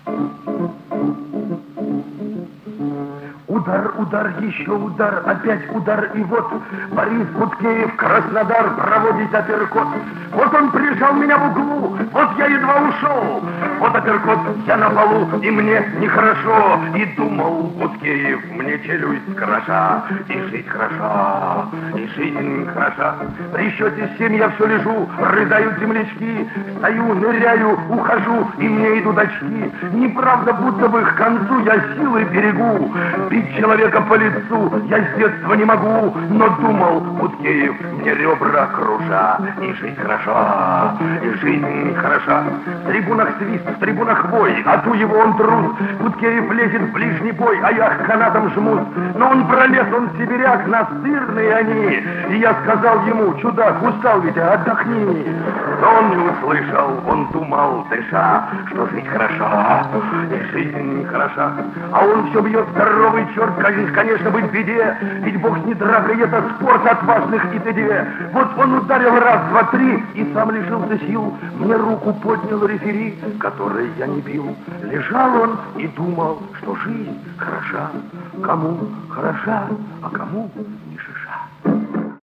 Удар, удар, еще удар, опять удар, и вот Борис Будкеев, Краснодар, проводит апперкот. Вот он прижал меня в углу, вот я едва ушел. Вот апперкот, я на полу, и мне нехорошо. И думал Будкеев, мне челюсть кроша, и жить хороша, и жизнь хороша. При счете 7 я все лежу, рыдают землячки, стою, ныряю, ухожу, и мне идут очки. Неправда, будто бы к концу я силы берегу. Бить человека по лицу я с детства не могу, но думал Будкеев, мне ребра круша, и жить хороша, и жизнь хороша. В трибунах свист, в трибунах вой, а ту его он трус. Будкеев лезет в ближний бой, а я к канатам жмусь. Но он пролез, он сибиряк, настырные они. И я сказал ему, чудак, устал ведь, отдохни. Но он не услышал, он думал, дыша, что жить хороша, и жизнь хороша. А он все бьет здоровый черт, конечно, быть в беде, ведь бог не драка, это спорт отважных и т.д. Вот он ударил раз, два, три, и сам лишился сил. Мне руку поднял рефери, который я не бил. Лежал он и думал, что жизнь хороша. Кому хороша, а кому не шиша.